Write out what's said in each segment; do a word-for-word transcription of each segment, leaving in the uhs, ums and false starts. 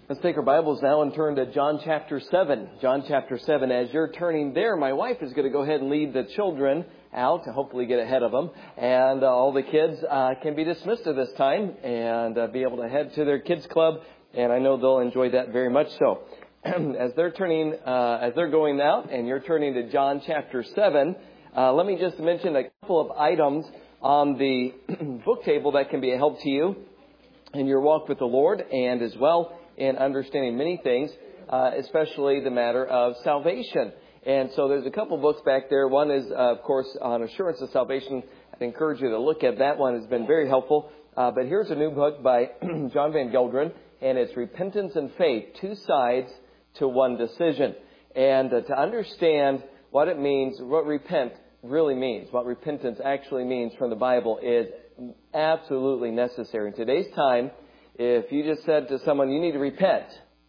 Let's take our Bibles now and turn to John chapter seven. John chapter seven. As you're turning there, my wife is going to go ahead and lead the children out to hopefully get ahead of them. And uh, all the kids uh, can be dismissed at this time and uh, be able to head to their kids club. And I know they'll enjoy that very much so. As they're turning, uh, as they're going out and you're turning to John chapter seven, uh, let me just mention a couple of items on the book table that can be a help to you in your walk with the Lord, and as well in understanding many things, uh, especially the matter of salvation. And so there's a couple books back there. One is, uh, of course, on assurance of salvation. I'd encourage you to look at that one. It's been very helpful. Uh, but here's a new book by John Van Gelderen, and it's Repentance and Faith, Two Sides to One Decision. And uh, to understand what it means, what repent really means, what repentance actually means from the Bible is absolutely necessary. In today's time, if you just said to someone, you need to repent,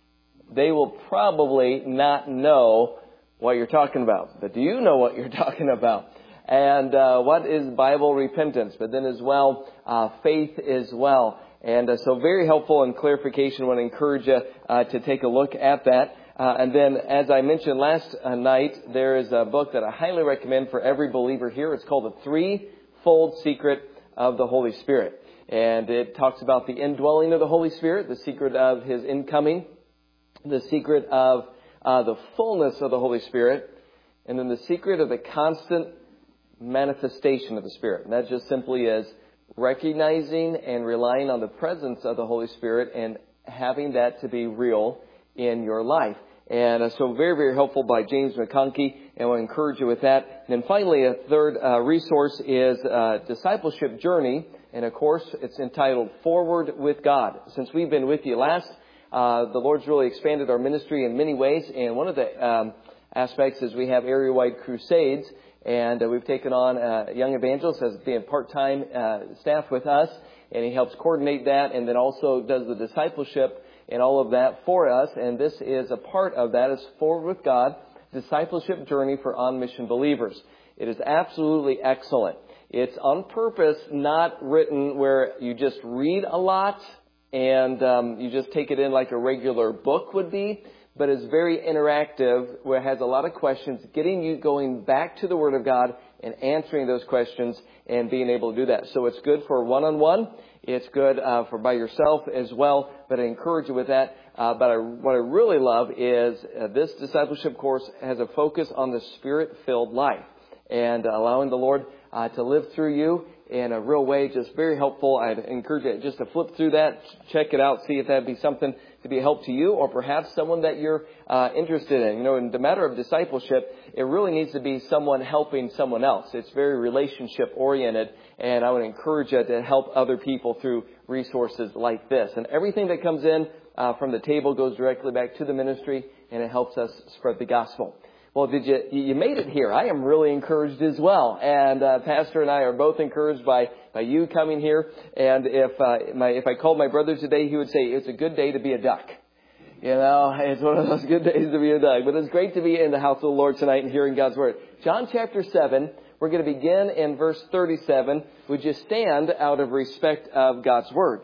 they will probably not know what you're talking about. But do you know what you're talking about? And uh, what is Bible repentance? But then as well, uh, faith as well. And uh, so very helpful in clarification. I want to encourage you uh, to take a look at that. Uh, and then, as I mentioned last uh, night, there is a book that I highly recommend for every believer here. It's called The Threefold Secret of the Holy Spirit. And it talks about the indwelling of the Holy Spirit, the secret of His incoming, the secret of uh, the fullness of the Holy Spirit, and then the secret of the constant manifestation of the Spirit. And that just simply is recognizing and relying on the presence of the Holy Spirit and having that to be real in your life. And uh, so very, very helpful by James McConkie, and I want to encourage you with that. And then finally, a third uh, resource is uh, Discipleship Journey. And of course, it's entitled Forward with God. Since we've been with you last, uh, the Lord's really expanded our ministry in many ways. And one of the um, aspects is we have area-wide crusades. And uh, we've taken on a young evangelist as being part-time uh, staff with us. And he helps coordinate that and then also does the discipleship and all of that for us. And this is a part of that. It's Forward with God, Discipleship Journey for On-Mission Believers. It is absolutely excellent. It's on purpose not written where you just read a lot and um, you just take it in like a regular book would be, but it's very interactive where it has a lot of questions, getting you going back to the Word of God and answering those questions and being able to do that. So it's good for one-on-one. It's good uh, for by yourself as well, but I encourage you with that. Uh, but I, what I really love is uh, this discipleship course has a focus on the Spirit-filled life and uh, allowing the Lord Uh, to live through you in a real way. Just very helpful. I'd encourage you just to flip through that, check it out, see if that'd be something to be a help to you or perhaps someone that you're uh, interested in. You know, in the matter of discipleship, it really needs to be someone helping someone else. It's very relationship oriented, and I would encourage you to help other people through resources like this. And everything that comes in uh, from the table goes directly back to the ministry, and it helps us spread the gospel. Well, did you, you made it here. I am really encouraged as well. And, uh, Pastor and I are both encouraged by, by you coming here. And if, uh, my, if I called my brother today, he would say, it's a good day to be a duck. You know, it's one of those good days to be a duck. But it's great to be in the house of the Lord tonight and hearing God's Word. John chapter seven, we're going to begin in verse thirty-seven. Would you stand out of respect of God's Word?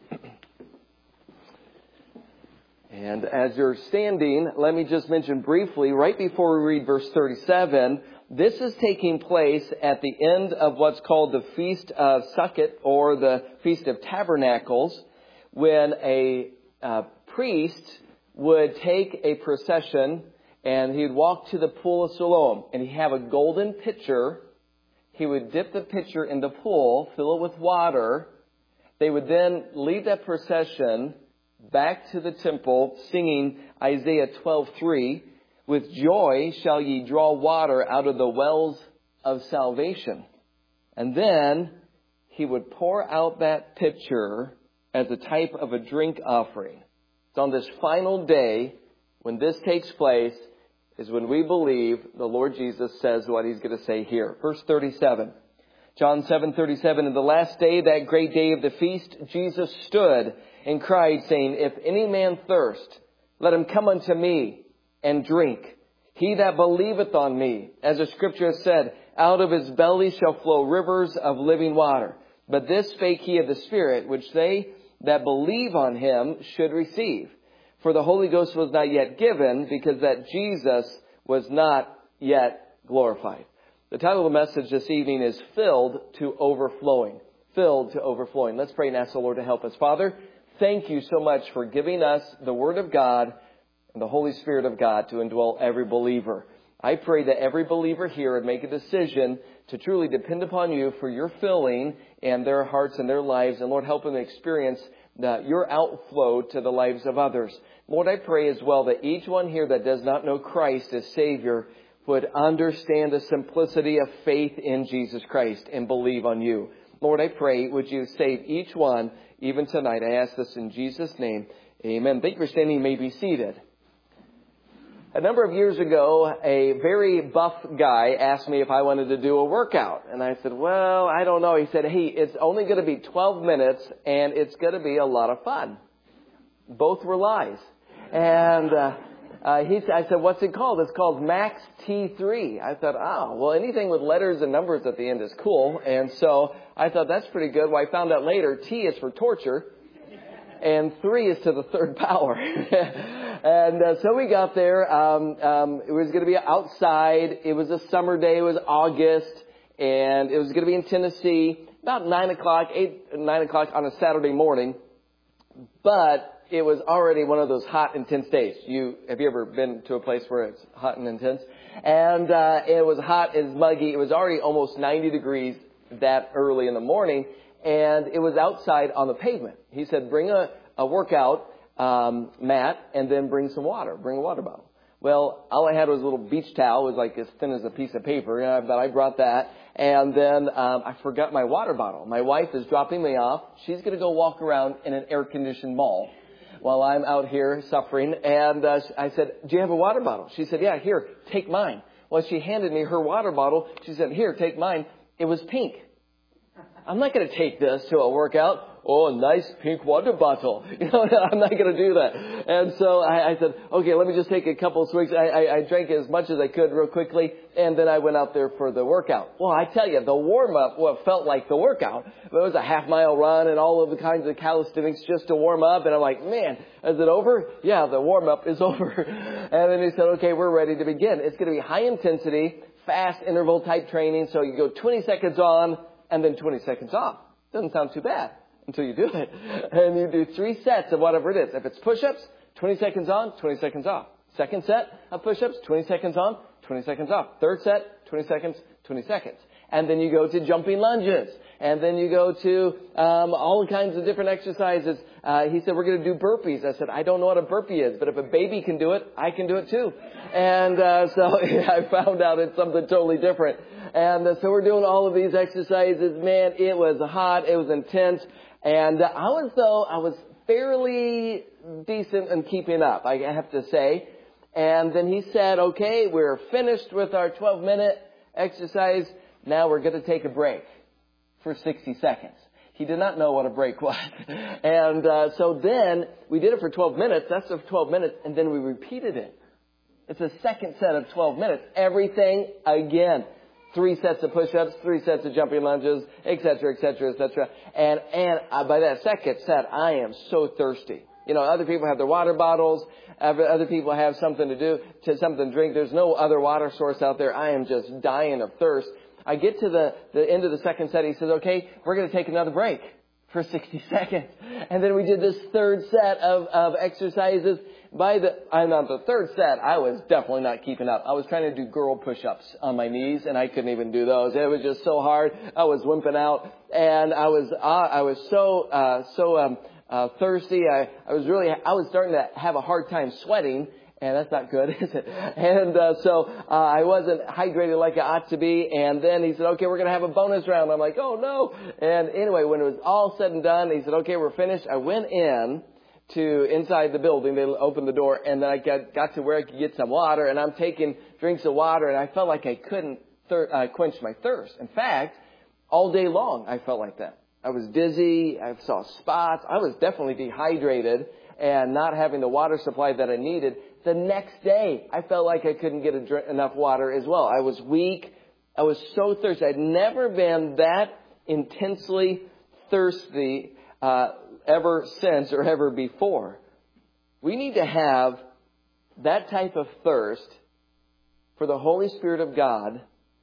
And as you're standing, let me just mention briefly, right before we read verse thirty-seven, this is taking place at the end of what's called the Feast of Sukkot, or the Feast of Tabernacles, when a uh, priest would take a procession and he'd walk to the pool of Siloam, and he'd have a golden pitcher. He would dip the pitcher in the pool, fill it with water. They would then lead that procession back to the temple, singing Isaiah twelve three, with joy shall ye draw water out of the wells of salvation. And then he would pour out that pitcher as a type of a drink offering. It's on this final day when this takes place is when we believe the Lord Jesus says what He's going to say here. Verse thirty-seven. John seven thirty-seven, in the last day, that great day of the feast, Jesus stood and cried, saying, if any man thirst, let him come unto me and drink. He that believeth on me, as the scripture has said, out of his belly shall flow rivers of living water. But this spake he of the Spirit, which they that believe on him should receive. For the Holy Ghost was not yet given, because that Jesus was not yet glorified. The title of the message this evening is Filled to Overflowing. Filled to overflowing. Let's pray and ask the Lord to help us. Father, thank you so much for giving us the Word of God and the Holy Spirit of God to indwell every believer. I pray that every believer here would make a decision to truly depend upon you for your filling in their hearts and their lives. And Lord, help them experience the, your outflow to the lives of others. Lord, I pray as well that each one here that does not know Christ as Savior would understand the simplicity of faith in Jesus Christ and believe on you. Lord, I pray, would you save each one even tonight? I ask this in Jesus' name. Amen. Thank you for standing. You may be seated. A number of years ago, a very buff guy asked me if I wanted to do a workout. And I said, well, I don't know. He said, hey, it's only going to be twelve minutes and it's going to be a lot of fun. Both were lies. And uh, uh, he, I said, what's it called? It's called Max T three. I thought, oh, well, anything with letters and numbers at the end is cool. And so I thought that's pretty good. Well, I found out later T is for torture and three is to the third power. And uh, so we got there. Um, um, it was going to be outside. It was a summer day. It was August. And it was going to be in Tennessee about nine o'clock, eight, nine o'clock on a Saturday morning. But it was already one of those hot, intense days. You have you ever been to a place where it's hot and intense? And uh, it was hot, it was muggy. It was already almost ninety degrees that early in the morning. And it was outside on the pavement. He said, bring a, a workout um, mat and then bring some water. Bring a water bottle. Well, all I had was a little beach towel. It was like as thin as a piece of paper. And I thought I brought that. And then um, I forgot my water bottle. My wife is dropping me off. She's going to go walk around in an air-conditioned mall while I'm out here suffering. And uh, I said, do you have a water bottle? She said, yeah, here, take mine. Well, she handed me her water bottle. She said, here, take mine. It was pink. I'm not going to take this to a workout. Oh, a nice pink water bottle. You know, I'm not going to do that. And so I, I said, okay, let me just take a couple of swigs. I, I, I drank as much as I could real quickly, and then I went out there for the workout. Well, I tell you, the warm-up, well, felt like the workout. It was a half-mile run and all of the kinds of calisthenics just to warm up. And I'm like, man, is it over? Yeah, the warm-up is over. And then he said, okay, we're ready to begin. It's going to be high-intensity, fast interval-type training. So you go twenty seconds on and then twenty seconds off. Doesn't sound too bad until you do it. And you do three sets of whatever it is. If it's push-ups, twenty seconds on, twenty seconds off. Second set of push-ups, twenty seconds on, twenty seconds off. Third set, twenty seconds, twenty seconds. And then you go to jumping lunges. And then you go to um, all kinds of different exercises. Uh, he said, we're going to do burpees. I said, I don't know what a burpee is, but if a baby can do it, I can do it too. And uh, so I found out it's something totally different. And uh, so we're doing all of these exercises. Man, it was hot. It was intense. And uh, I was, though, I was fairly decent in keeping up, I have to say. And then he said, okay, we're finished with our twelve-minute exercise. Now we're going to take a break for sixty seconds. He did not know what a break was. And uh, so then we did it for twelve minutes. That's for twelve minutes. And then we repeated it. It's a second set of twelve minutes. Everything again. Three sets of push-ups, three sets of jumping lunges, et cetera, et cetera, et cetera. And, and uh, by that second set, I am so thirsty. You know, other people have their water bottles. Other people have something to do, to something to drink. There's no other water source out there. I am just dying of thirst. I get to the, the end of the second set. He says, okay, we're going to take another break for sixty seconds. And then we did this third set of, of exercises. By the, I'm on the third set, I was definitely not keeping up. I was trying to do girl push-ups on my knees, and I couldn't even do those. It was just so hard. I was wimping out, and I was, uh, I was so, uh, so, um, uh, thirsty. I, I was really, I was starting to have a hard time sweating. And that's not good, is it? And uh, so uh, I wasn't hydrated like I ought to be. And then he said, okay, we're going to have a bonus round. I'm like, oh, no. And anyway, when it was all said and done, he said, okay, we're finished. I went in to inside the building. They opened the door, and then I got, got to where I could get some water. And I'm taking drinks of water, and I felt like I couldn't thir- uh, quench my thirst. In fact, all day long, I felt like that. I was dizzy. I saw spots. I was definitely dehydrated and not having the water supply that I needed. The next day, I felt like I couldn't get a drink, enough water as well. I was weak. I was so thirsty. I'd never been that intensely thirsty uh, ever since or ever before. We need to have that type of thirst for the Holy Spirit of God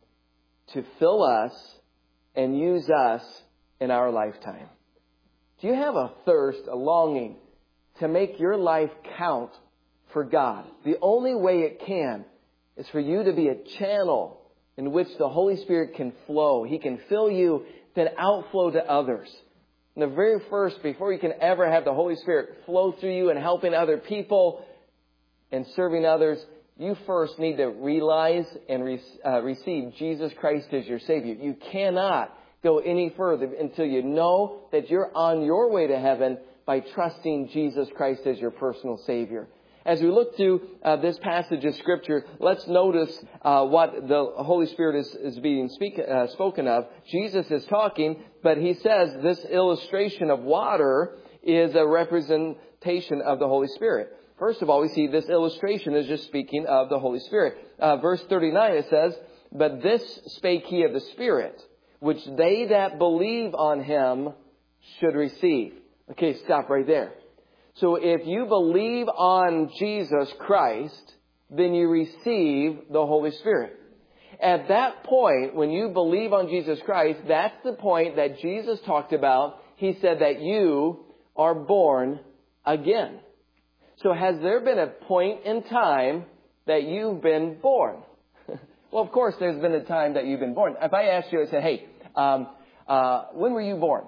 to fill us and use us in our lifetime. Do you have a thirst, a longing to make your life count for God? The only way it can is for you to be a channel in which the Holy Spirit can flow. He can fill you, then outflow to others. And the very first, before you can ever have the Holy Spirit flow through you and helping other people and serving others, you first need to realize and re- uh, receive Jesus Christ as your Savior. You cannot go any further until you know that you're on your way to heaven by trusting Jesus Christ as your personal Savior. As we look through uh, this passage of Scripture, let's notice uh, what the Holy Spirit is, is being speak, uh, spoken of. Jesus is talking, but he says this illustration of water is a representation of the Holy Spirit. First of all, we see this illustration is just speaking of the Holy Spirit. Uh, verse thirty-nine, it says, "But this spake he of the Spirit, which they that believe on him should receive." Okay, stop right there. So if you believe on Jesus Christ, then you receive the Holy Spirit. At that point, when you believe on Jesus Christ, that's the point that Jesus talked about. He said that you are born again. So has there been a point in time that you've been born? Well, of course, there's been a time that you've been born. If I asked you, I said, hey, um, uh, when were you born?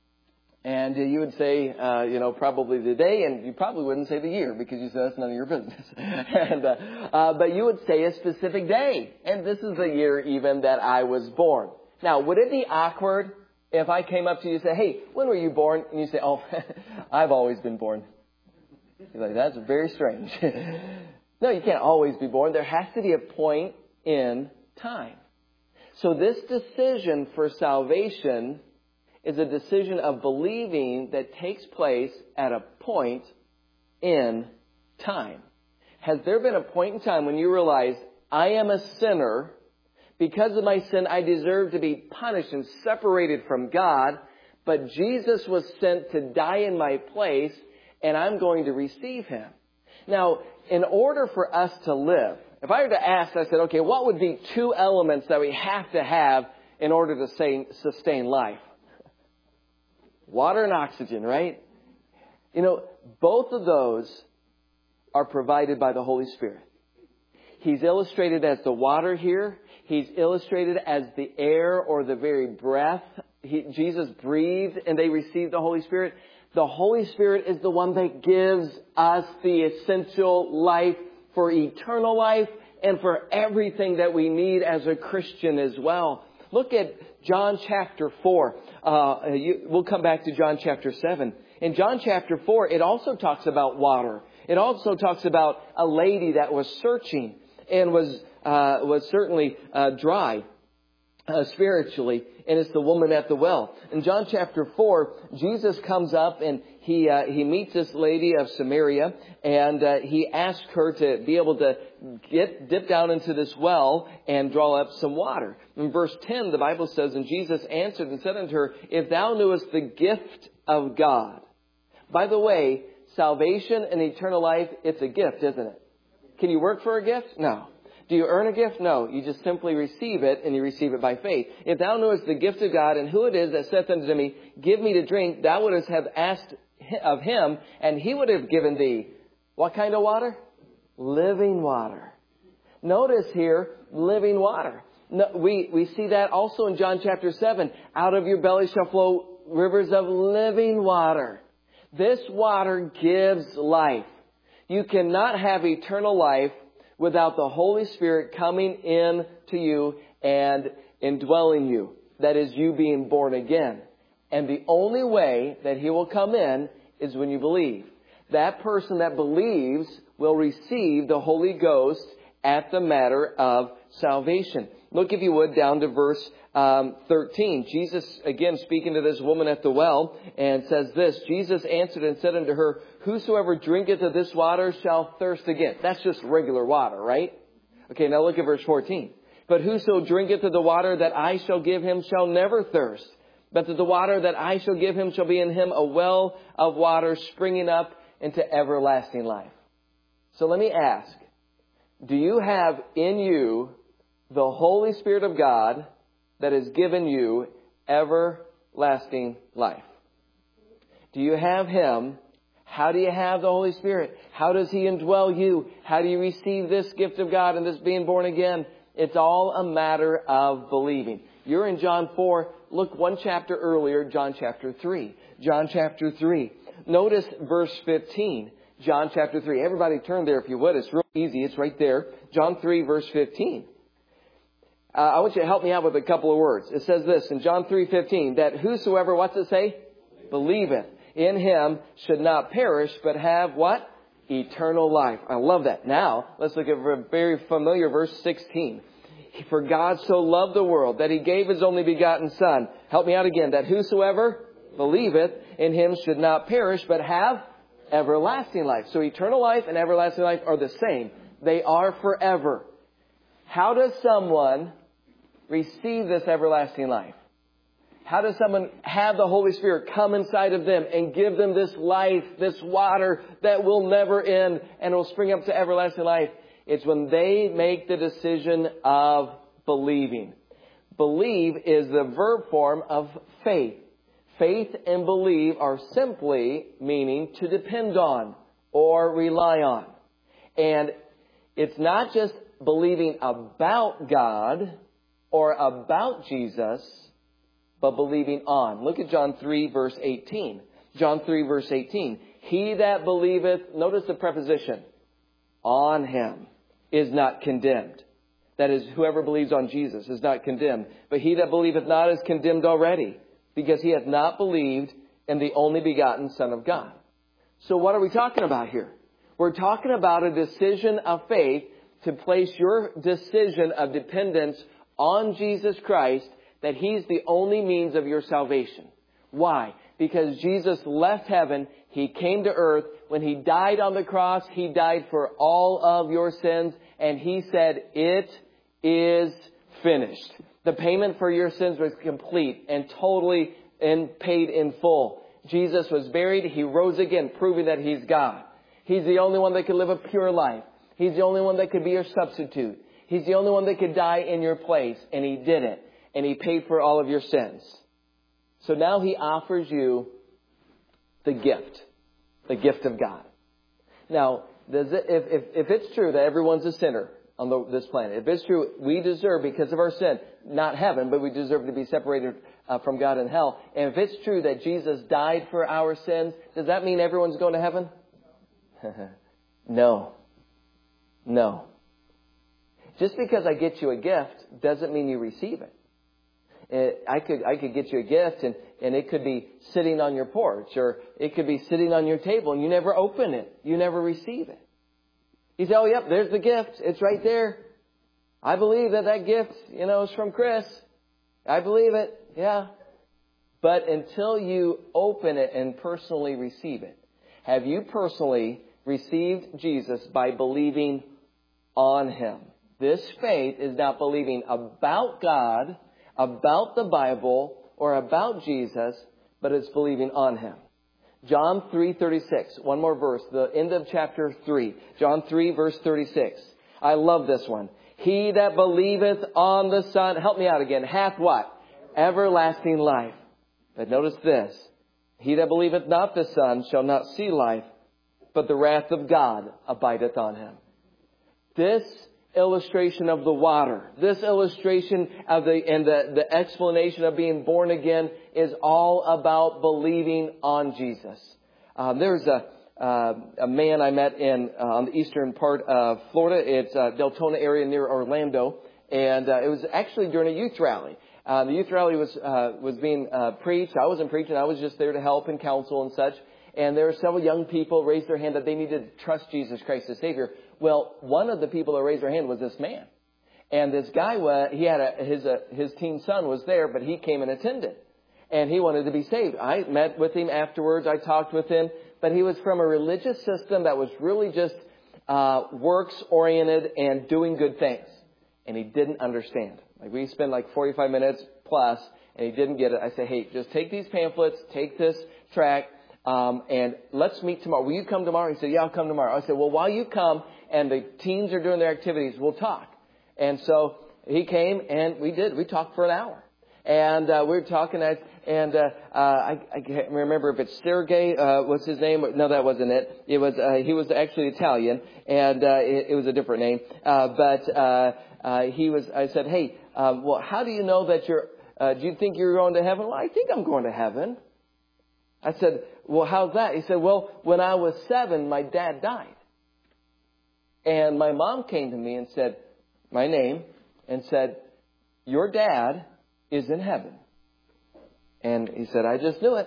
And uh, you would say, uh, you know, probably the day, and you probably wouldn't say the year because you said that's none of your business. and, uh, uh, but you would say a specific day. And this is the year even that I was born. Now, would it be awkward if I came up to you and said, hey, when were you born? And you say, oh, I've always been born. You're like, that's very strange. No, you can't always be born. There has to be a point in time. So this decision for salvation is a decision of believing that takes place at a point in time. Has there been a point in time when you realized, I am a sinner. Because of my sin, I deserve to be punished and separated from God. But Jesus was sent to die in my place, and I'm going to receive him. Now, in order for us to live, if I were to ask, I said, okay, what would be two elements that we have to have in order to say, sustain life? Water and oxygen, right? You know, both of those are provided by the Holy Spirit. He's illustrated as the water here. He's illustrated as the air or the very breath. He, Jesus breathed and they received the Holy Spirit. The Holy Spirit is the one that gives us the essential life for eternal life and for everything that we need as a Christian as well. Look at John chapter four. Uh, you, we'll come back to John chapter seven. In John chapter four, it also talks about water. It also talks about a lady that was searching and was uh, was certainly uh, dry uh, spiritually. And it's the woman at the well. In John chapter four, Jesus comes up and he uh, he meets this lady of Samaria, and uh, he asks her to be able to get dip down into this well and draw up some water. In verse ten, the Bible says, "And Jesus answered and said unto her, If thou knewest the gift of God." By the way, salvation and eternal life, it's a gift, isn't it? Can you work for a gift? No. Do you earn a gift? No. You just simply receive it, and you receive it by faith. If thou knewest the gift of God, and who it is that saith unto me, Give me to drink, thou wouldst have asked of him, and he would have given thee what kind of water? Living water. Notice here, living water. No, we, we see that also in John chapter seven. Out of your belly shall flow rivers of living water. This water gives life. You cannot have eternal life without the Holy Spirit coming in to you and indwelling you. That is, you being born again. And the only way that he will come in is when you believe. That person that believes will receive the Holy Ghost at the matter of salvation. Look, if you would, down to verse um, thirteen. Jesus, again, speaking to this woman at the well, and says this, Jesus answered and said unto her, Whosoever drinketh of this water shall thirst again. That's just regular water, right? Okay, now look at verse fourteen. But whoso drinketh of the water that I shall give him shall never thirst. But that the water that I shall give him shall be in him a well of water springing up into everlasting life. So let me ask, do you have in you the Holy Spirit of God that has given you everlasting life? Do you have Him? How do you have the Holy Spirit? How does He indwell you? How do you receive this gift of God and this being born again? It's all a matter of believing. You're in John four. Look one chapter earlier, John chapter three. John chapter three. Notice verse fifteen. John chapter three. Everybody turn there if you would. It's real easy. It's right there. John three verse fifteen. Uh, I want you to help me out with a couple of words. It says this in John three fifteen, that whosoever, what's it say? Believeth in Him should not perish, but have what? Eternal life. I love that. Now, let's look at a very familiar verse sixteen. For God so loved the world that He gave His only begotten Son. Help me out again. That whosoever believeth in Him should not perish, but have everlasting life. So eternal life and everlasting life are the same. They are forever. How does someone receive this everlasting life? How does someone have the Holy Spirit come inside of them and give them this life, this water that will never end and will spring up to everlasting life? It's when they make the decision of believing. Believe is the verb form of faith. Faith and believe are simply meaning to depend on or rely on. And it's not just believing about God or about Jesus, but believing on. Look at John three verse eighteen. John three verse eighteen. He that believeth, notice the preposition, on Him, is not condemned. That is, whoever believes on Jesus is not condemned. But he that believeth not is condemned already, because he hath not believed in the only begotten Son of God. So what are we talking about here? We're talking about a decision of faith to place your decision of dependence on Jesus Christ, that He's the only means of your salvation. Why? Because Jesus left heaven. He came to earth. When He died on the cross, He died for all of your sins. And He said, it is finished. The payment for your sins was complete and totally and paid in full. Jesus was buried. He rose again, proving that He's God. He's the only one that could live a pure life. He's the only one that could be your substitute. He's the only one that could die in your place. And He did it. And He paid for all of your sins. So now He offers you the gift. The gift of God. Now, does it, if, if, if it's true that everyone's a sinner on the, this planet, if it's true we deserve, because of our sin, not heaven, but we deserve to be separated uh, from God in hell. And if it's true that Jesus died for our sins, does that mean everyone's going to heaven? No. No. Just because I get you a gift doesn't mean you receive it. It I could I could get you a gift and, and it could be sitting on your porch, or it could be sitting on your table and you never open it. You never receive it. You say, oh, yep, there's the gift. It's right there. I believe that that gift, you know, is from Chris. I believe it. Yeah. But until you open it and personally receive it, have you personally received Jesus by believing on Him? This faith is not believing about God, about the Bible, or about Jesus, but it's believing on Him. John three thirty-six, one more verse, the end of chapter three. John three verse thirty-six. I love this one. He that believeth on the Son, help me out again, hath what? Everlasting life. But notice this. He that believeth not the Son shall not see life, but the wrath of God abideth on him. This illustration of the water, this illustration of the, and the, the explanation of being born again is all about believing on Jesus. Um, there's a, uh, a man I met in, uh, on the eastern part of Florida. It's uh, Deltona area near Orlando. And, uh, it was actually during a youth rally. Uh, the youth rally was, uh, was being, uh, preached. I wasn't preaching. I was just there to help and counsel and such. And there were several young people raised their hand that they needed to trust Jesus Christ as Savior. Well, one of the people that raised their hand was this man. And this guy, was, he had a, his, uh, his teen son was there, but he came and attended. And he wanted to be saved. I met with him afterwards. I talked with him. But he was from a religious system that was really just uh, works-oriented and doing good things. And he didn't understand. Like we spent like forty-five minutes plus, and he didn't get it. I say, hey, just take these pamphlets, take this tract. Um, and let's meet tomorrow. Will you come tomorrow? He said, yeah, I'll come tomorrow. I said, well, while you come and the teens are doing their activities, we'll talk. And so he came and we did. We talked for an hour. And uh, we were talking, and, and uh, uh, I, I can't remember if it's Sergey, uh, what's his name? No, that wasn't it. It was uh, he was actually Italian, and uh, it, it was a different name. Uh, but uh, uh, he was. I said, hey, um, well, how do you know that you're? Uh, do you think you're going to heaven? Well, I think I'm going to heaven. I said, well, how's that? He said, well, when I was seven, my dad died, and my mom came to me and said my name and said, your dad is in heaven. And he said, I just knew it.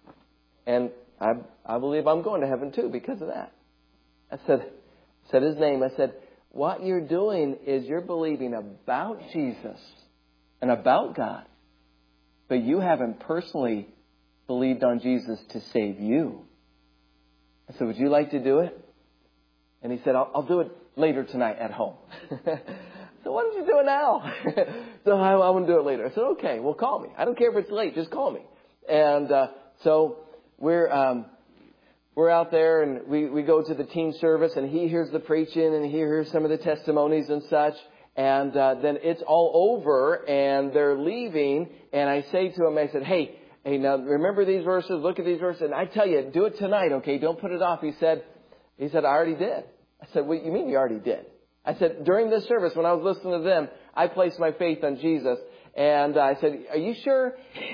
And I I believe I'm going to heaven too because of that. I said, said his name. I said, what you're doing is you're believing about Jesus and about God, but you haven't personally believed on Jesus to save you. I said, would you like to do it? And he said, I'll, I'll do it later tonight at home. So why don't you do it now? So I, I want to do it later. I said, okay, well, call me. I don't care if it's late. Just call me. And uh, so we're um, we're out there, and we, we go to the teen service, and he hears the preaching, and he hears some of the testimonies and such. And uh, then it's all over, and they're leaving. And I say to him, I said, hey, hey, now remember these verses? Look at these verses. And I tell you, do it tonight, okay? Don't put it off. He said, he said, I already did. I said, what do you mean you already did? I said, during this service, when I was listening to them, I placed my faith on Jesus. And I said, are you sure?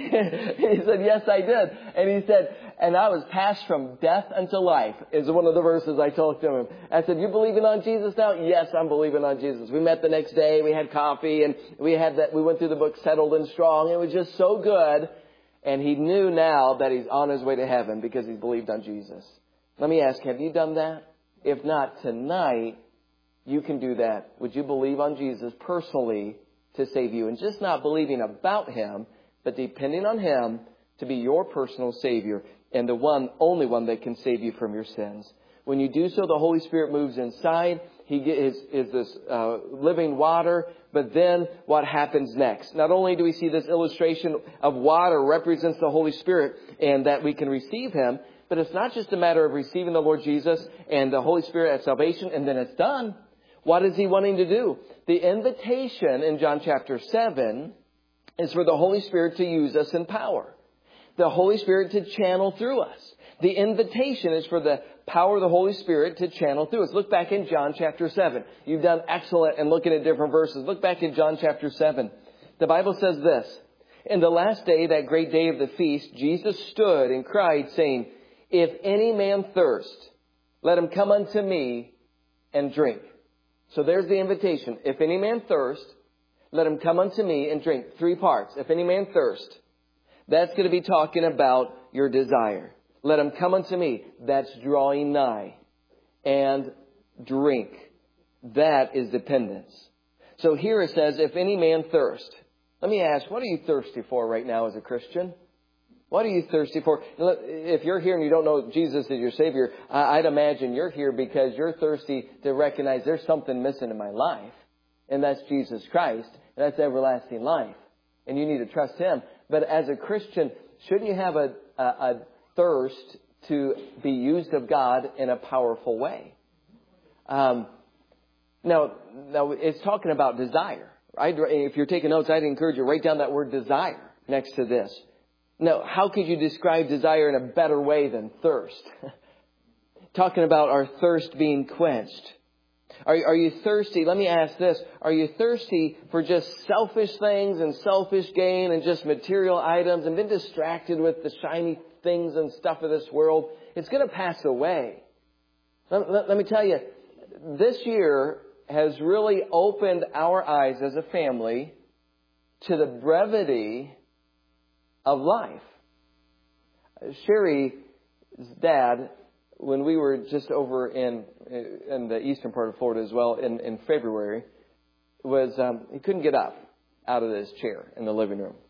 He said, yes, I did. And he said, and I was passed from death unto life is one of the verses I told to him. I said, you believing on Jesus now? Yes, I'm believing on Jesus. We met the next day. We had coffee, and we had that. We went through the book Settled and Strong. It was just so good. And he knew now that he's on his way to heaven because he believed on Jesus. Let me ask, have you done that? If not, tonight, you can do that. Would you believe on Jesus personally to save you? And just not believing about Him, but depending on Him to be your personal Savior and the one, only one that can save you from your sins. When you do so, the Holy Spirit moves inside. He is, is this uh, living water. But then what happens next? Not only do we see this illustration of water represents the Holy Spirit and that we can receive Him, but it's not just a matter of receiving the Lord Jesus and the Holy Spirit at salvation and then it's done. What is He wanting to do? The invitation in John chapter seven is for the Holy Spirit to use us in power. The Holy Spirit to channel through us. The invitation is for the power of the Holy Spirit to channel through us. Look back in John chapter seven. You've done excellent in looking at different verses. Look back in John chapter seven. The Bible says this. In the last day, that great day of the feast, Jesus stood and cried, saying, if any man thirst, let him come unto me and drink. So there's the invitation. If any man thirst, let him come unto me and drink. Three parts. If any man thirst, that's going to be talking about your desire. Let him come unto me. That's drawing nigh. And drink. That is dependence. So here it says, if any man thirst. Let me ask, what are you thirsty for right now as a Christian? What are you thirsty for? If you're here and you don't know Jesus as your Savior, I'd imagine you're here because you're thirsty to recognize there's something missing in my life. And that's Jesus Christ. And that's everlasting life. And you need to trust Him. But as a Christian, shouldn't you have a, a, a thirst to be used of God in a powerful way? Um, now, now, it's talking about desire. I'd, if you're taking notes, I'd encourage you to write down that word desire next to this. Now, how could you describe desire in a better way than thirst? Talking about our thirst being quenched. Are, are you thirsty? Let me ask this. Are you thirsty for just selfish things and selfish gain and just material items and been distracted with the shiny things and stuff of this world? It's going to pass away. Let, let, let me tell you, this year has really opened our eyes as a family to the brevity of life. Sherry's dad, when we were just over in in the eastern part of Florida as well in, in February, was um, he couldn't get up out of his chair in the living room.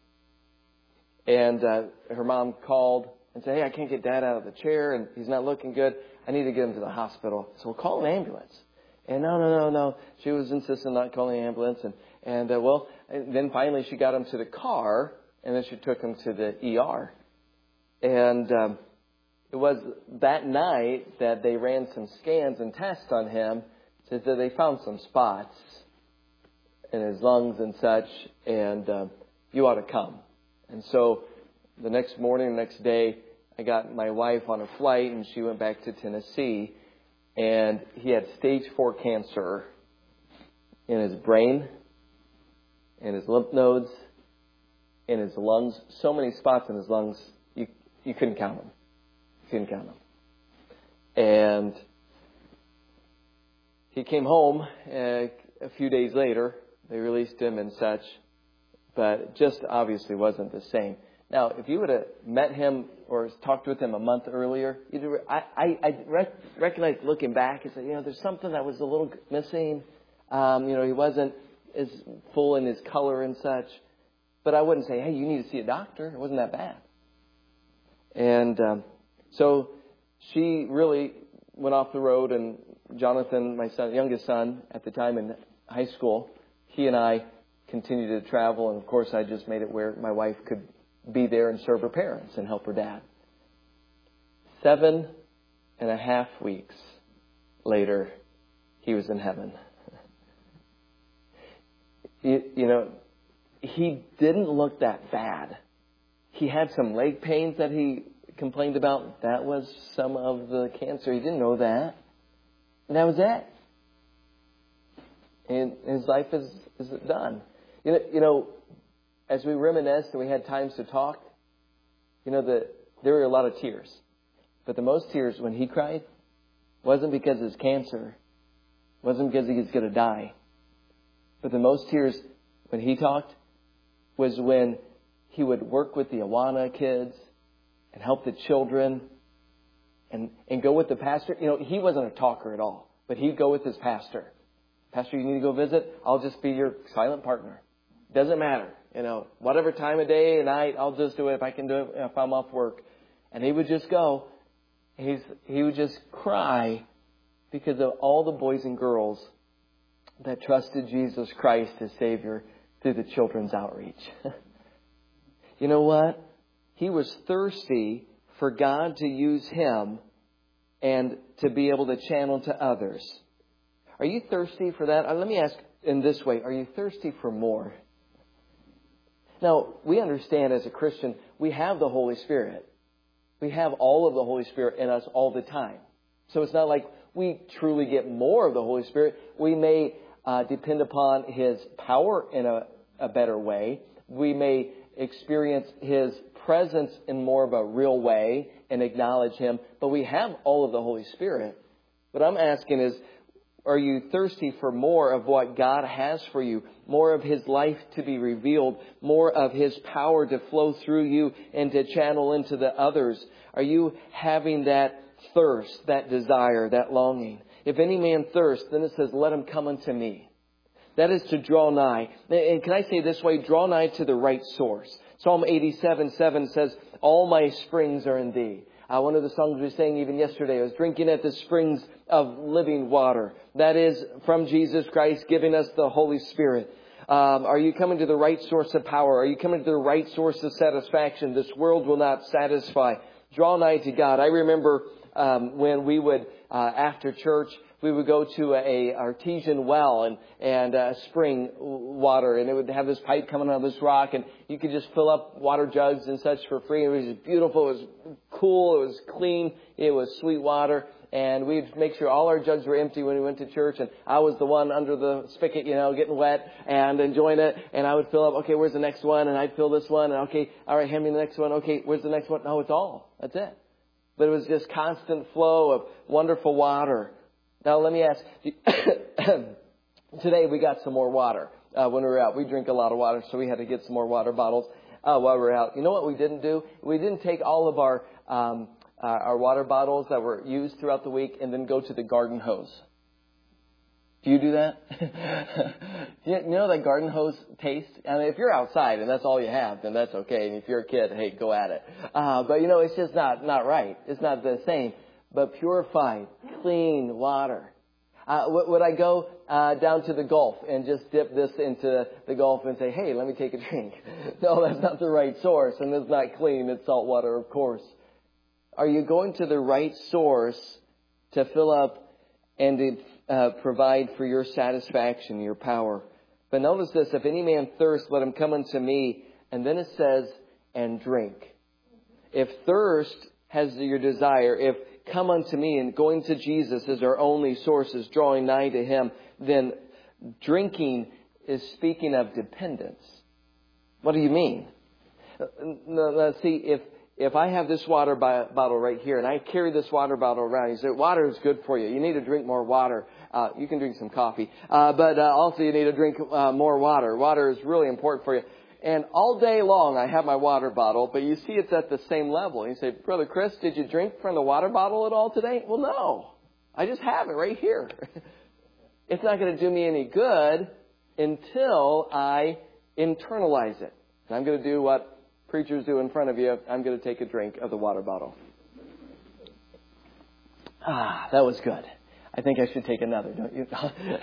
And uh, her mom called and said, hey, I can't get Dad out of the chair and he's not looking good. I need to get him to the hospital. So we'll call an ambulance. And no, no, no, no. She was insisting not calling the ambulance. And, and uh, well, and then finally she got him to the car. And then she took him to the E R. And um, it was that night that they ran some scans and tests on him. Says that they found some spots in his lungs and such, and uh, you ought to come. And so the next morning, the next day, I got my wife on a flight, and she went back to Tennessee, and he had stage four cancer in his brain, in his lymph nodes, in his lungs. So many spots in his lungs, you you couldn't count them. You couldn't count them. And he came home uh, a few days later. They released him and such, but it just obviously wasn't the same. Now, if you would have met him or talked with him a month earlier, you'd, I, I, I rec- recognize looking back and say, you know, there's something that was a little missing. Um, you know, he wasn't as full in his color and such. But I wouldn't say, hey, you need to see a doctor. It wasn't that bad. And um, so she really went off the road, and Jonathan, my son, youngest son at the time in high school, he and I continued to travel. And, of course, I just made it where my wife could be there and serve her parents and help her dad. Seven and a half weeks later, he was in heaven. you, you know, he didn't look that bad. He had some leg pains that he complained about. That was some of the cancer. He didn't know that. And that was it. And his life is, is done. You know, you know, as we reminisced and we had times to talk, you know, the, there were a lot of tears. But the most tears when he cried wasn't because of his cancer. Wasn't because he was going to die. But the most tears when he talked was when he would work with the Awana kids and help the children and, and go with the pastor. You know, he wasn't a talker at all, but he'd go with his pastor. Pastor, you need to go visit? I'll just be your silent partner. Doesn't matter. You know, whatever time of day and night, I'll just do it if I can do it if I'm off work. And he would just go. He's, he would just cry because of all the boys and girls that trusted Jesus Christ as Savior through the children's outreach. You know what? He was thirsty for God to use him and to be able to channel to others. Are you thirsty for that? Let me ask in this way. Are you thirsty for more? Now, we understand as a Christian, we have the Holy Spirit. We have all of the Holy Spirit in us all the time. So it's not like we truly get more of the Holy Spirit. We may uh, depend upon His power in a, a better way. We may experience His presence in more of a real way and acknowledge Him. But we have all of the Holy Spirit. What I'm asking is, are you thirsty for more of what God has for you? More of His life to be revealed? More of His power to flow through you and to channel into the others? Are you having that thirst, that desire, that longing? If any man thirst, then it says, let him come unto me. That is to draw nigh. And can I say this way? Draw nigh to the right source. Psalm eighty-seven seven says, all my springs are in thee. Uh, one of the songs we sang even yesterday was drinking at the springs of living water. That is from Jesus Christ giving us the Holy Spirit. Um, are you coming to the right source of power? Are you coming to the right source of satisfaction? This world will not satisfy. Draw nigh to God. I remember um, when we would, uh, after church, we would go to a artesian well and, and uh, spring water, and it would have this pipe coming out of this rock, and you could just fill up water jugs and such for free. It was just beautiful. It was cool. It was clean. It was sweet water. And we'd make sure all our jugs were empty when we went to church. And I was the one under the spigot, you know, getting wet and enjoying it. And I would fill up, okay, where's the next one? And I'd fill this one. And okay, all right, hand me the next one. Okay, where's the next one? No, it's all. That's it. But it was just constant flow of wonderful water. Now, let me ask you, today we got some more water. Uh, when we were out, we drink a lot of water, so we had to get some more water bottles uh, while we were out. You know what we didn't do? We didn't take all of our um, uh, our water bottles that were used throughout the week and then go to the garden hose. Do you do that? You know that garden hose taste? I mean, if you're outside and that's all you have, then that's okay. And if you're a kid, hey, go at it. Uh, but, you know, it's just not, not right. It's not the same. But purified, clean water. Uh, would I go uh, down to the Gulf and just dip this into the Gulf and say, hey, let me take a drink? No, that's not the right source, and it's not clean. It's salt water, of course. Are you going to the right source to fill up and to uh, provide for your satisfaction, your power? But notice this, if any man thirst, let him come unto me. And then it says, and drink. If thirst has your desire, if come unto me and going to Jesus is our only source, is drawing nigh to Him, then drinking is speaking of dependence. What do you mean? Let's see, if if I have this water bottle right here and I carry this water bottle around, you say, water is good for you. You need to drink more water. Uh, you can drink some coffee. Uh, but uh, also you need to drink uh, more water. Water is really important for you. And all day long I have my water bottle, but you see it's at the same level. And you say, Brother Chris, did you drink from the water bottle at all today? Well, no. I just have it right here. It's not going to do me any good until I internalize it. And I'm going to do what preachers do in front of you. I'm going to take a drink of the water bottle. Ah, that was good. I think I should take another, don't you?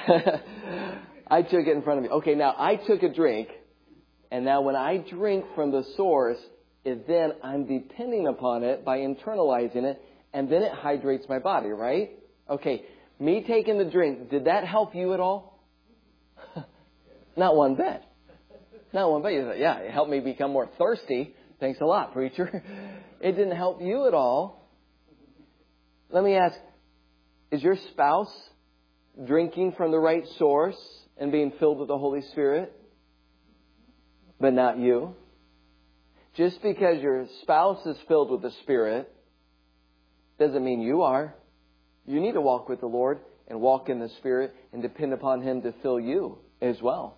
I took it in front of me. Okay, now I took a drink. And now when I drink from the source, is then I'm depending upon it by internalizing it. And then it hydrates my body, right? Okay, me taking the drink, did that help you at all? Not one bit. Not one bit. You say, yeah, it helped me become more thirsty. Thanks a lot, preacher. It didn't help you at all. Let me ask, is your spouse drinking from the right source and being filled with the Holy Spirit, but not you? Just because your spouse is filled with the Spirit doesn't mean you are. You need to walk with the Lord and walk in the Spirit and depend upon Him to fill you as well.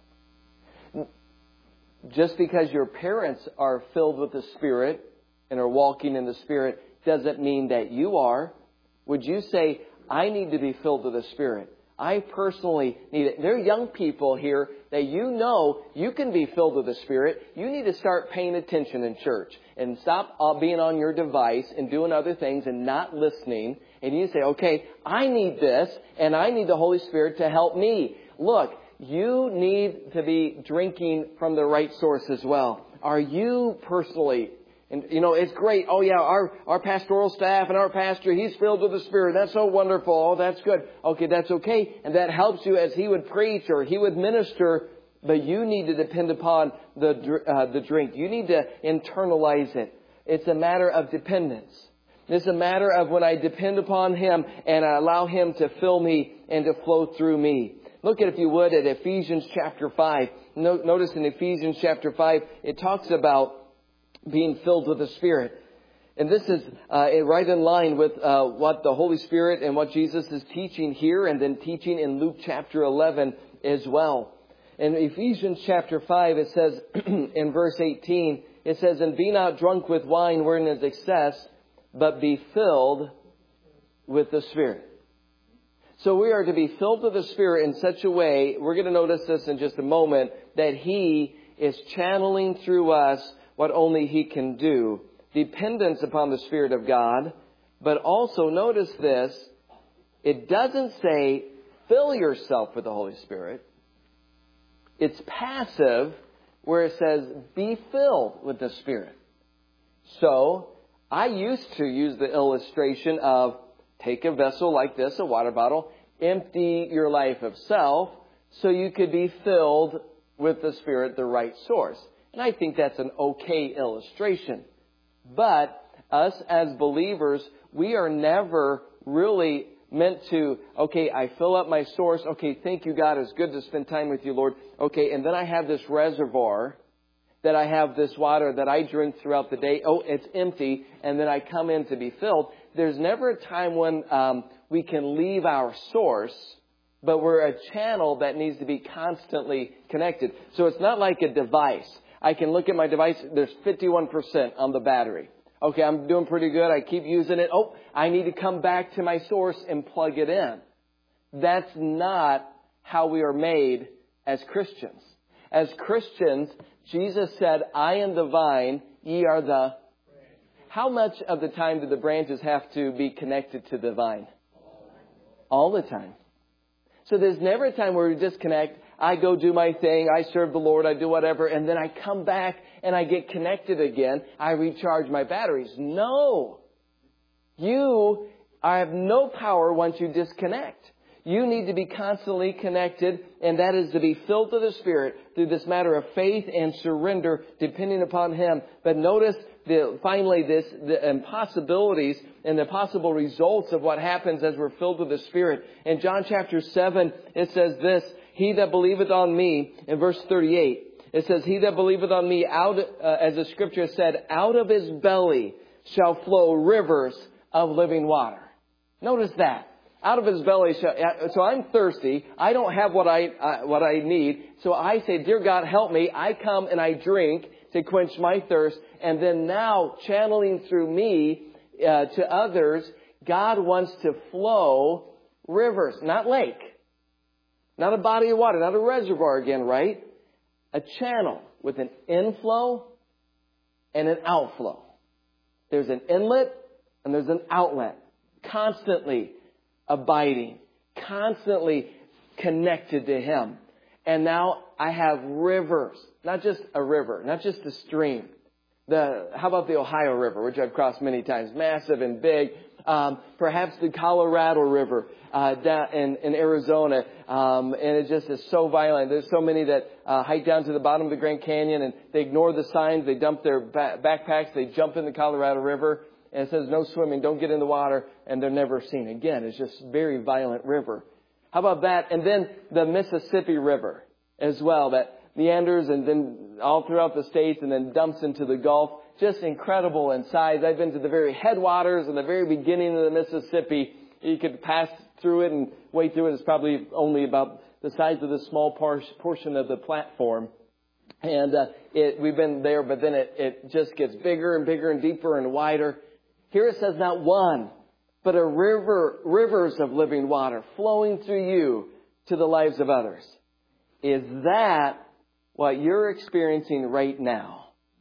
Just because your parents are filled with the Spirit and are walking in the Spirit doesn't mean that you are. Would you say, I need to be filled with the Spirit? I personally need it. There are young people here that you know you can be filled with the Spirit. You need to start paying attention in church and stop being on your device and doing other things and not listening. And you say, okay, I need this and I need the Holy Spirit to help me. Look, you need to be drinking from the right source as well. Are you personally, and you know, it's great. Oh yeah, our, our pastoral staff and our pastor, he's filled with the Spirit. That's so wonderful. Oh, that's good. Okay, that's okay. And that helps you as he would preach or he would minister. But you need to depend upon the, uh, the drink. You need to internalize it. It's a matter of dependence. It's a matter of when I depend upon Him and I allow Him to fill me and to flow through me. Look at, if you would, at Ephesians chapter five. Notice in Ephesians chapter five, it talks about being filled with the Spirit. And this is uh, right in line with uh, what the Holy Spirit and what Jesus is teaching here and then teaching in Luke chapter eleven as well. In Ephesians chapter five, it says in verse eighteen, it says, and be not drunk with wine wherein is excess, but be filled with the Spirit. So we are to be filled with the Spirit in such a way, we're going to notice this in just a moment, that He is channeling through us what only He can do. Dependence upon the Spirit of God. But also notice this, it doesn't say fill yourself with the Holy Spirit. It's passive where it says be filled with the Spirit. So I used to use the illustration of take a vessel like this, a water bottle, empty your life of self so you could be filled with the Spirit, the right source. And I think that's an okay illustration. But us as believers, we are never really meant to, okay, I fill up my source. Okay, thank you, God. It's good to spend time with you, Lord. Okay, and then I have this reservoir that I have this water that I drink throughout the day. Oh, it's empty. And then I come in to be filled. There's never a time when um, we can leave our source, but we're a channel that needs to be constantly connected. So it's not like a device. I can look at my device. There's fifty-one percent on the battery. Okay, I'm doing pretty good. I keep using it. Oh, I need to come back to my source and plug it in. That's not how we are made as Christians. As Christians, Jesus said, I am the vine, ye are the... How much of the time do the branches have to be connected to the vine? All the time. So there's never a time where we disconnect. I go do my thing. I serve the Lord. I do whatever. And then I come back and I get connected again. I recharge my batteries. No. You have no power once you disconnect. You need to be constantly connected, and that is to be filled to the Spirit through this matter of faith and surrender, depending upon Him. But notice the, finally this, the impossibilities and the possible results of what happens as we're filled with the Spirit. In John chapter seven, it says this, He that believeth on me, in verse thirty-eight, it says, He that believeth on me, out, uh, as the scripture said, out of his belly shall flow rivers of living water. Notice that. Out of his belly shall, so I'm thirsty. I don't have what I, uh, what I need. So I say, Dear God, help me. I come and I drink to quench my thirst. And then now, channeling through me, uh, to others, God wants to flow rivers, not lake, not a body of water, not a reservoir again, right? A channel with an inflow and an outflow. There's an inlet and there's an outlet. Constantly abiding, constantly connected to Him. And now I have rivers, not just a river, not just a stream. The, how about the Ohio River, which I've crossed many times, massive and big. Um, perhaps the Colorado River uh, down in, in Arizona, um, and it just is so violent. There's so many that uh, hike down to the bottom of the Grand Canyon and they ignore the signs. They dump their ba- backpacks. They jump in the Colorado River, and it says no swimming, don't get in the water, and they're never seen again. It's just a very violent river. How about that? And then the Mississippi River as well, that meanders and then all throughout the states and then dumps into the Gulf. Just incredible in size. I've been to the very headwaters and the very beginning of the Mississippi. You could pass through it and wade through it. It's probably only about the size of the small par- portion of the platform. And uh, it, we've been there, but then it, it just gets bigger and bigger and deeper and wider. Here it says not one, but a river, rivers of living water flowing through you to the lives of others. Is that what you're experiencing right now?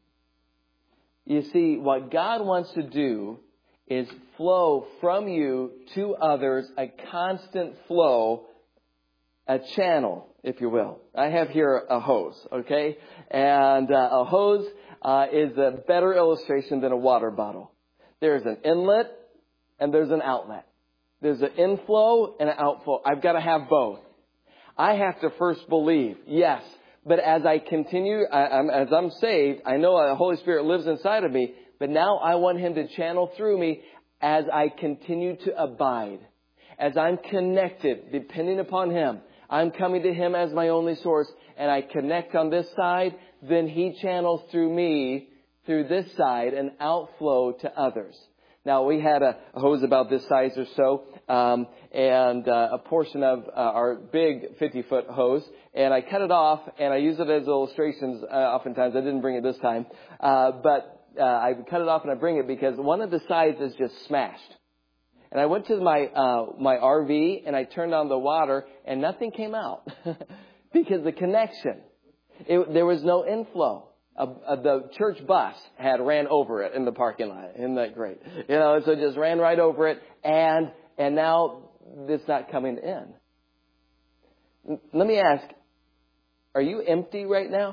You see, what God wants to do is flow from you to others, a constant flow, a channel, if you will. I have here a hose, okay? And uh, a hose uh, is a better illustration than a water bottle. There's an inlet and there's an outlet. There's an inflow and an outflow. I've got to have both. I have to first believe, yes. But as I continue, I, I'm, as I'm saved, I know the Holy Spirit lives inside of me. But now I want Him to channel through me as I continue to abide. As I'm connected, depending upon Him. I'm coming to Him as my only source. And I connect on this side. Then He channels through me, through this side, an outflow to others. Now, we had a hose about this size or so, um, and uh, a portion of uh, our big fifty-foot hose, and I cut it off, and I use it as illustrations uh, oftentimes. I didn't bring it this time, uh, but uh, I cut it off and I bring it because one of the sides is just smashed. And I went to my uh, my R V, and I turned on the water, and nothing came out because the connection, it, there was no inflow. Uh, uh, the church bus had ran over it in the parking lot. Isn't that great? You know, so it just ran right over it, and and now it's not coming in. N- let me ask, are you empty right now?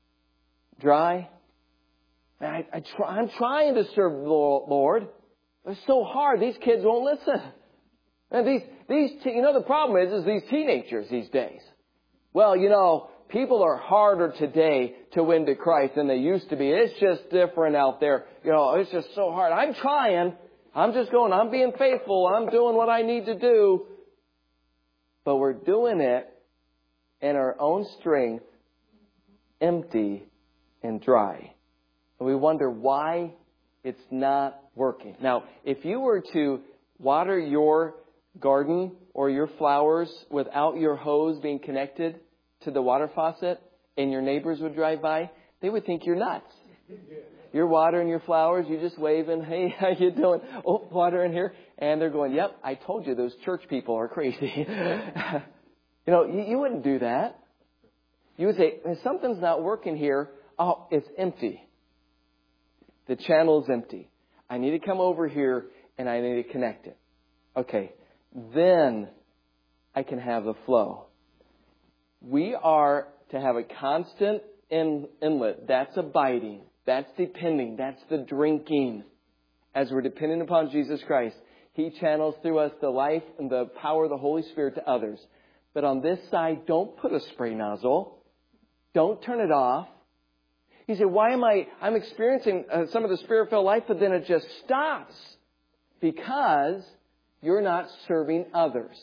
Dry? Man, I, I try, I'm trying to serve the Lord. It's so hard. These kids won't listen. And these these te- you know the problem is is these teenagers these days. Well, you know. People are harder today to win to Christ than they used to be. It's just different out there. You know, it's just so hard. I'm trying. I'm just going. I'm being faithful. I'm doing what I need to do. But we're doing it in our own strength, empty and dry. And we wonder why it's not working. Now, if you were to water your garden or your flowers without your hose being connected to the water faucet, and your neighbors would drive by, they would think you're nuts. You're watering your flowers, you're just waving, hey, how you doing? Oh, water in here. And they're going, yep, I told you those church people are crazy. you know, you, you wouldn't do that. You would say, something's not working here. Oh, it's empty. The channel is empty. I need to come over here and I need to connect it. Okay, then I can have the flow. We are to have a constant in, inlet. That's abiding. That's depending. That's the drinking. as we're dependent upon Jesus Christ, He channels through us the life and the power of the Holy Spirit to others. But on this side, don't put a spray nozzle. Don't turn it off. You say, why am I, I'm experiencing uh, some of the Spirit-filled life, but then it just stops. Because you're not serving others.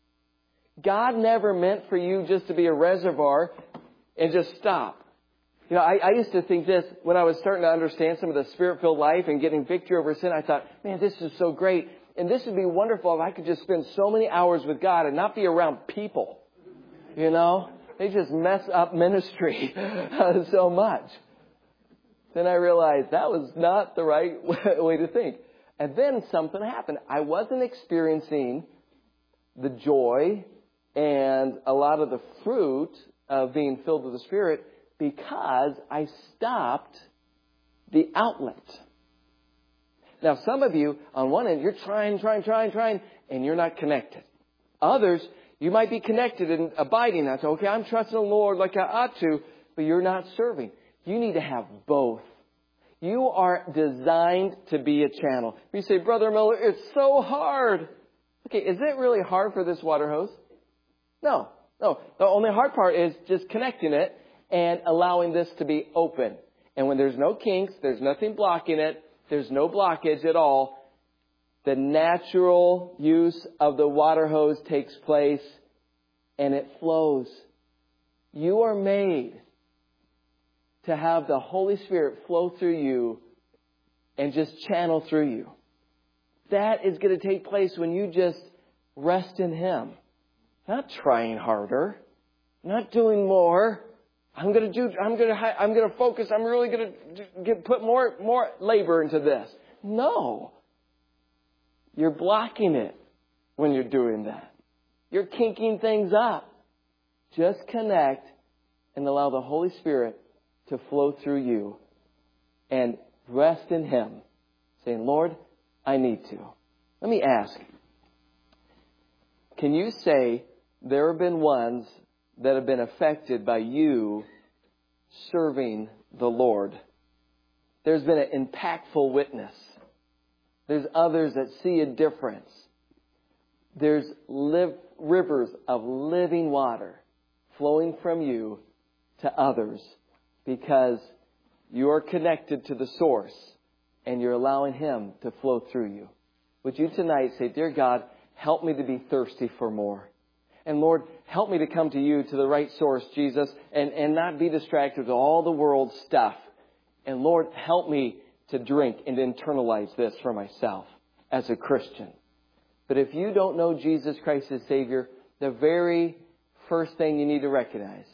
God never meant for you just to be a reservoir and just stop. You know, I, I used to think this when I was starting to understand some of the Spirit-filled life and getting victory over sin. I thought, man, this is so great. And this would be wonderful if I could just spend so many hours with God and not be around people. You know, they just mess up ministry so much. Then I realized that was not the right way to think. And then something happened. I wasn't experiencing the joy and a lot of the fruit of being filled with the Spirit because I stopped the outlet. Now, some of you, on one end, you're trying, trying, trying, trying, and you're not connected. Others, you might be connected and abiding. I say, okay, I'm trusting the Lord like I ought to, but you're not serving. You need to have both. You are designed to be a channel. You say, Brother Miller, it's so hard. Okay, is it really hard for this water hose? No, no. The only hard part is just connecting it and allowing this to be open. And when there's no kinks, there's nothing blocking it, there's no blockage at all, the natural use of the water hose takes place and it flows. You are made to have the Holy Spirit flow through you and just channel through you. That is going to take place when you just rest in Him. Not trying harder, not doing more. I'm going to do. I'm going to. I'm going to focus. I'm really going to get, put more more labor into this. No, you're blocking it when you're doing that. You're kinking things up. Just connect and allow the Holy Spirit to flow through you, and rest in Him, saying, "Lord, I need to." Let me ask: can you say there have been ones that have been affected by you serving the Lord? There's been an impactful witness. There's others that see a difference. There's live, rivers of living water flowing from you to others because you are connected to the source and you're allowing Him to flow through you. Would you tonight say, Dear God, help me to be thirsty for more. And Lord, help me to come to you, to the right source, Jesus, and, and not be distracted with all the world's stuff. And Lord, help me to drink and internalize this for myself as a Christian. But if you don't know Jesus Christ as Savior, the very first thing you need to recognize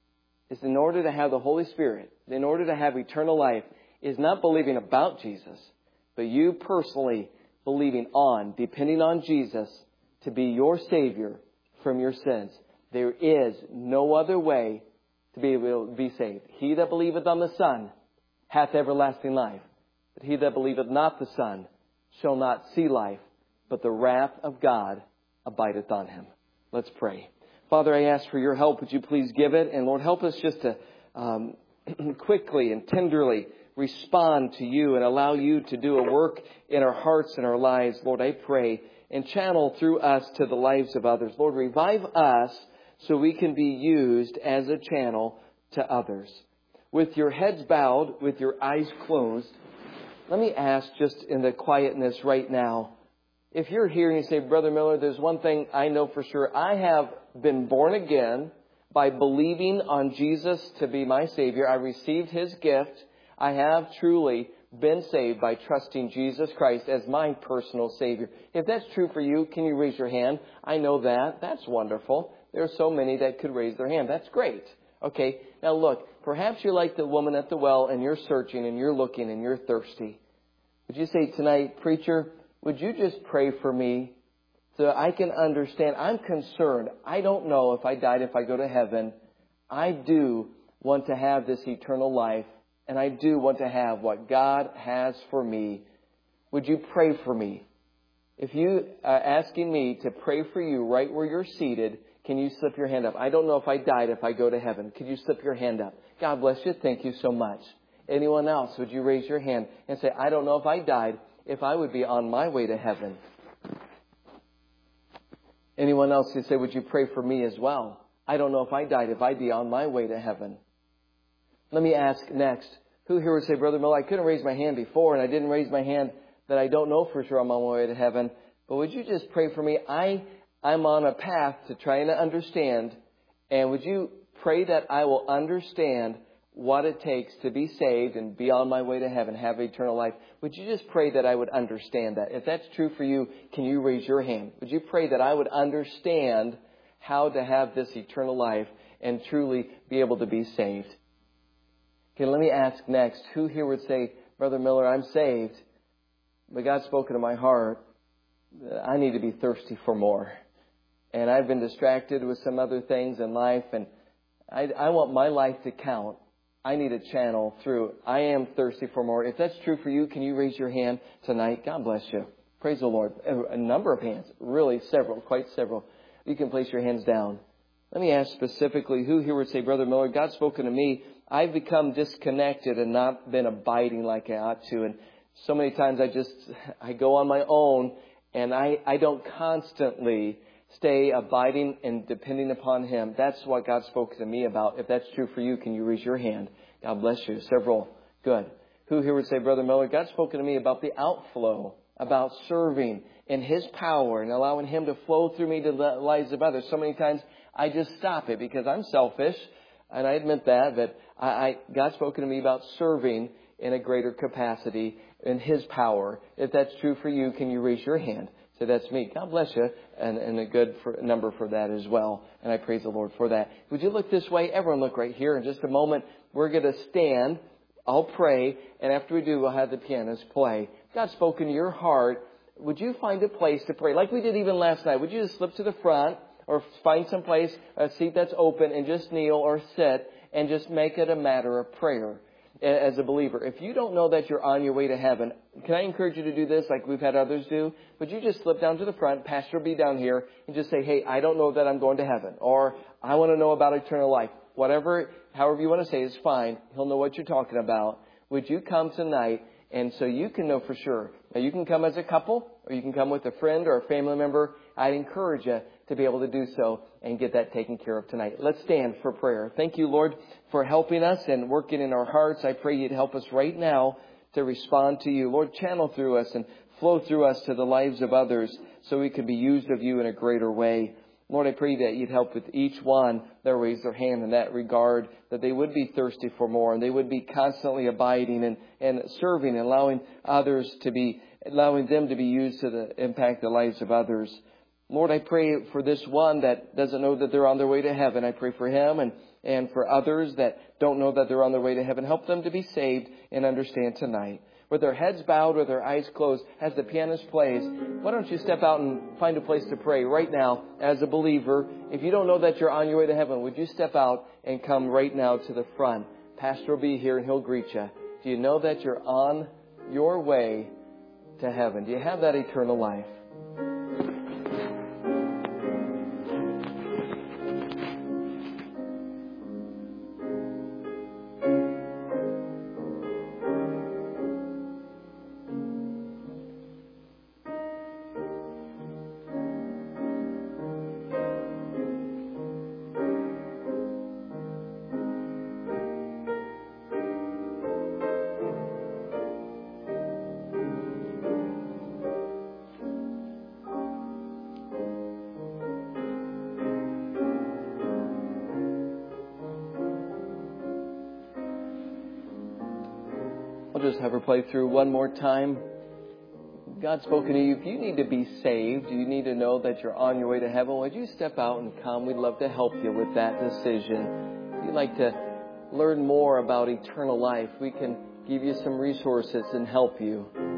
is in order to have the Holy Spirit, in order to have eternal life, is not believing about Jesus, but you personally believing on, depending on Jesus to be your Savior from your sins. There is no other way to be able to be saved. He that believeth on the Son hath everlasting life. But he that believeth not the Son shall not see life, but the wrath of God abideth on him. Let's pray. Father, I ask for your help. Would you please give it? And Lord, help us just to um, quickly and tenderly respond to you and allow you to do a work in our hearts and our lives. Lord, I pray, and channel through us to the lives of others. Lord, revive us so we can be used as a channel to others. With your heads bowed, with your eyes closed, let me ask just in the quietness right now, if you're here and you say, Brother Miller, there's one thing I know for sure. I have been born again by believing on Jesus to be my Savior. I received His gift. I have truly been saved by trusting Jesus Christ as my personal Savior. If that's true for you, can you raise your hand? I know that. That's wonderful. There are so many that could raise their hand. That's great. Okay, now look, perhaps you're like the woman at the well and you're searching and you're looking and you're thirsty. Would you say tonight, preacher, would you just pray for me so I can understand? I'm concerned. I don't know if I died, if I go to heaven. I do want to have this eternal life. And I do want to have what God has for me. Would you pray for me? If you are asking me to pray for you right where you're seated, can you slip your hand up? I don't know if I died, if I go to heaven. Could you slip your hand up? God bless you. Thank you so much. Anyone else, would you raise your hand and say, I don't know if I died, if I would be on my way to heaven. Anyone else who say, would you pray for me as well? I don't know if I died, if I'd be on my way to heaven. Let me ask next, who here would say, Brother Miller, I couldn't raise my hand before, and I didn't raise my hand that I don't know for sure I'm on my way to heaven. But would you just pray for me? I, I'm on a path to trying to understand. And would you pray that I will understand what it takes to be saved and be on my way to heaven, have eternal life? Would you just pray that I would understand that? If that's true for you, can you raise your hand? Would you pray that I would understand how to have this eternal life and truly be able to be saved? Okay, let me ask next, who here would say, Brother Miller, I'm saved, but God's spoken to my heart. I need to be thirsty for more. And I've been distracted with some other things in life, and I, I want my life to count. I need a channel through. I am thirsty for more. If that's true for you, can you raise your hand tonight? God bless you. Praise the Lord. A number of hands, really several, quite several. You can place your hands down. Let me ask specifically, who here would say, Brother Miller, God's spoken to me. I've become disconnected and not been abiding like I ought to. And so many times I just, I go on my own and I, I don't constantly stay abiding and depending upon Him. That's what God spoke to me about. If that's true for you, can you raise your hand? God bless you. Several. Good. Who here would say, Brother Miller, God's spoken to me about the outflow, about serving in His power and allowing Him to flow through me to the lives of others. So many times I just stop it because I'm selfish. And I admit that, but I, I, God's spoken to me about serving in a greater capacity in His power. If that's true for you, can you raise your hand? Say, that's me. God bless you. And, and a good for, number for that as well. And I praise the Lord for that. Would you look this way? Everyone look right here. In just a moment, we're going to stand. I'll pray. And after we do, we'll have the pianist play. God's spoken to your heart. Would you find a place to pray? Like we did even last night. Would you just slip to the front? Or find some place, a seat that's open, and just kneel or sit and just make it a matter of prayer as a believer. If you don't know that you're on your way to heaven, can I encourage you to do this like we've had others do? Would you just slip down to the front, Pastor will be down here, and just say, hey, I don't know that I'm going to heaven. Or I want to know about eternal life. Whatever, however you want to say is fine. He'll know what you're talking about. Would you come tonight and so you can know for sure? Now you can come as a couple or you can come with a friend or a family member. I'd encourage you to be able to do so and get that taken care of tonight. Let's stand for prayer. Thank you, Lord, for helping us and working in our hearts. I pray You'd help us right now to respond to You. Lord, channel through us and flow through us to the lives of others so we can be used of You in a greater way. Lord, I pray that You'd help with each one that raised their hand in that regard, that they would be thirsty for more and they would be constantly abiding and, and serving and allowing others to be, allowing them to be used to the impact the lives of others. Lord, I pray for this one that doesn't know that they're on their way to heaven. I pray for him and, and for others that don't know that they're on their way to heaven. Help them to be saved and understand tonight. With their heads bowed, with their eyes closed, as the pianist plays, why don't you step out and find a place to pray right now as a believer? If you don't know that you're on your way to heaven, would you step out and come right now to the front? Pastor will be here and he'll greet you. Do you know that you're on your way to heaven? Do you have that eternal life? I'll just have her play through one more time. God's spoken to you. If you need to be saved, you need to know that you're on your way to heaven, would you step out and come? We'd love to help you with that decision. If you'd like to learn more about eternal life, we can give you some resources and help you.